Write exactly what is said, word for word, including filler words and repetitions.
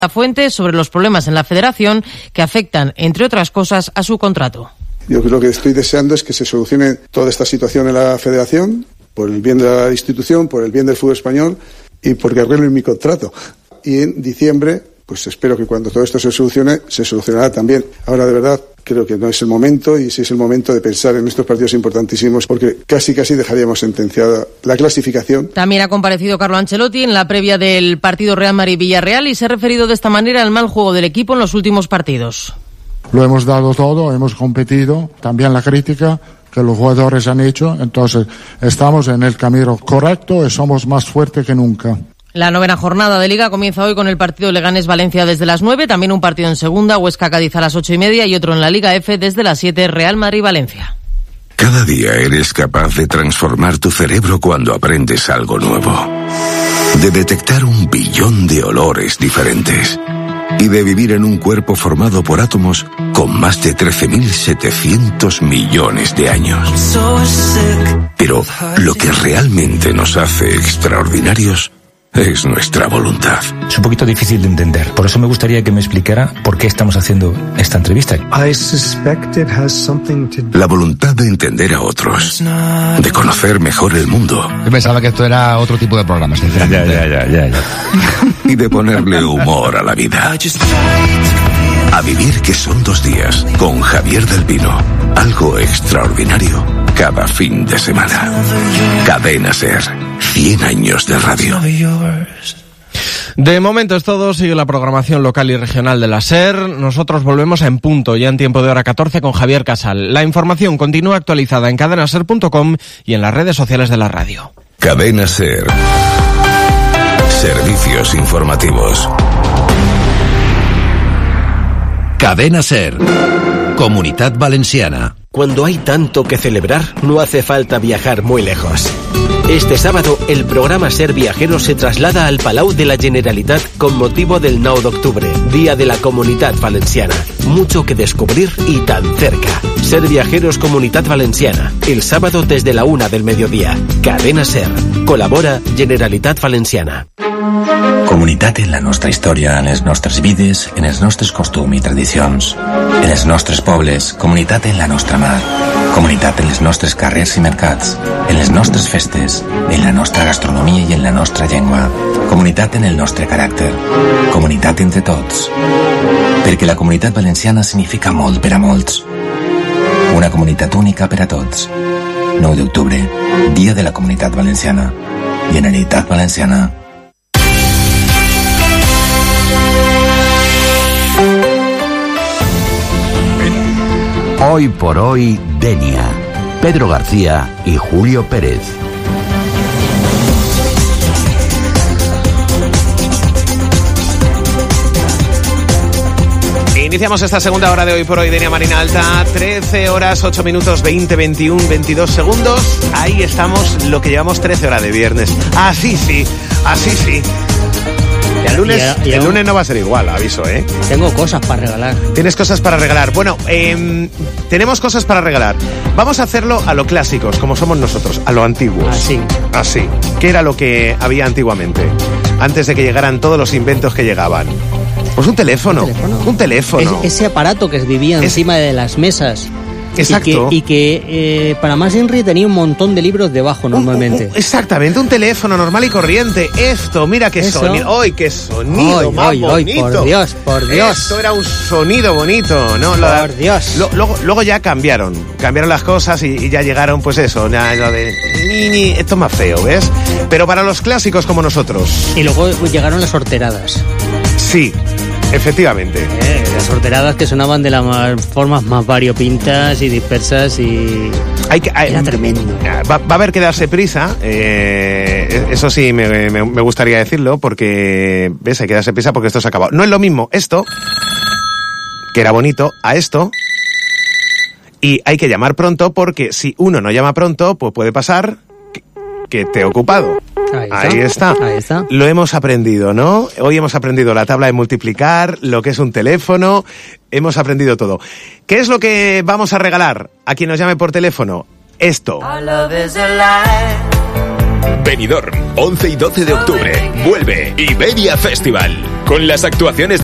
La fuente sobre los problemas en la federación que afectan, entre otras cosas, a su contrato. Yo lo que estoy deseando es que se solucione toda esta situación en la federación, por el bien de la institución, por el bien del fútbol español y porque arreglen mi contrato. Y en diciembre, pues espero que cuando todo esto se solucione, se solucionará también. Ahora, de verdad, creo que no es el momento y sí es el momento de pensar en estos partidos importantísimos porque casi casi dejaríamos sentenciada la clasificación. También ha comparecido Carlo Ancelotti en la previa del partido Real Madrid-Villarreal y se ha referido de esta manera al mal juego del equipo en los últimos partidos. Lo hemos dado todo, hemos competido, también la crítica que los jugadores han hecho, entonces estamos en el camino correcto y somos más fuertes que nunca. La novena jornada de Liga comienza hoy con el partido Leganés-Valencia desde las nueve, también un partido en segunda, Huesca-Cádiz a las ocho y media y otro en la Liga F desde las siete, Real Madrid-Valencia. Cada día eres capaz de transformar tu cerebro cuando aprendes algo nuevo, de detectar un billón de olores diferentes y de vivir en un cuerpo formado por átomos con más de trece mil setecientos millones de años. Pero lo que realmente nos hace extraordinarios es nuestra voluntad. Es un poquito difícil de entender. Por eso me gustaría que me explicara por qué estamos haciendo esta entrevista. La voluntad de entender a otros, de conocer mejor el mundo. Yo pensaba que esto era otro tipo de programa, sinceramente. Ya, ya, ya, ya, ya. Y de ponerle humor a la vida. A vivir que son dos días con Javier del Pino. Algo extraordinario cada fin de semana. Cadena SER. cien años de radio. De momento es todo, sigue la programación local y regional de la SER. Nosotros volvemos en punto, ya en tiempo de hora catorce con Javier Casal. La información continúa actualizada en cadena ser punto com y en las redes sociales de la radio. Cadena SER. Servicios informativos. Cadena SER. Comunitat Valenciana. Cuando hay tanto que celebrar, no hace falta viajar muy lejos. Este sábado, el programa Ser Viajeros se traslada al Palau de la Generalitat con motivo del nou d'octubre, Día de la Comunitat Valenciana. Mucho que descubrir y tan cerca. Ser Viajeros Comunitat Valenciana, el sábado desde la una del mediodía. Cadena SER. Colabora Generalitat Valenciana. Comunitat en la nostra història, en les nostres vides, en els nostres costums i tradicions. En els nostres pobles, comunitat en la nostra mar. Comunitat en els nostres carrers i mercats, en les nostres festes, en la nostra gastronomia i en la nostra llengua. Comunitat en el nostre caràcter. Comunitat entre tots. Perquè la Comunitat Valenciana significa molt per a molts. Una comunitat única per a tots. nou d'octubre, Dia de la Comunitat Valenciana. Generalitat Valenciana. Hoy por hoy, Denia. Pedro García y Julio Pérez. Iniciamos esta segunda hora de Hoy por Hoy, Denia Marina Alta, trece horas, ocho minutos, veinte, veintiuno, veintidós segundos. Ahí estamos, lo que llevamos trece horas de viernes. Así sí, así sí. Y el lunes, y el, el lunes no va a ser igual, aviso, ¿eh? Tengo cosas para regalar. Tienes cosas para regalar. Bueno, eh, tenemos cosas para regalar. Vamos a hacerlo a lo clásicos, como somos nosotros, a lo antiguos. Así. Así. ¿Qué era lo que había antiguamente? Antes de que llegaran todos los inventos que llegaban. Pues un teléfono. Un teléfono. Un teléfono. Es, ese aparato que vivía es... encima de las mesas. Exacto. Y que, y que eh, para más Henry tenía un montón de libros debajo normalmente. Un, un, exactamente, un teléfono normal y corriente. Esto, mira qué Eso. sonido. ¡Ay, qué sonido oy, más oy, bonito! Oy, por Dios, por Dios. Esto era un sonido bonito, ¿no? Lo, por Dios. Lo, luego, luego ya cambiaron. Cambiaron las cosas y, y ya llegaron, pues eso, ya, lo de... Ni, ni, esto es más feo, ¿ves? Pero para los clásicos como nosotros. Y luego llegaron las horteradas. Sí. Efectivamente. Eh, las horteradas que sonaban de las formas más variopintas y dispersas y... Hay que, hay, Era tremendo. Va, va a haber que darse prisa, eh, eso sí me, me, me gustaría decirlo, porque, ves, hay que darse prisa porque esto se ha acabado. No es lo mismo esto, que era bonito, a esto, y hay que llamar pronto porque si uno no llama pronto, pues puede pasar que, que te he ocupado. Ahí está. Ahí está. Ahí está. Lo hemos aprendido, ¿no? Hoy hemos aprendido la tabla de multiplicar, lo que es un teléfono, hemos aprendido todo. ¿Qué es lo que vamos a regalar a quien nos llame por teléfono? Esto. Benidorm, once y doce de octubre. Vuelve Iberia Festival. Con las actuaciones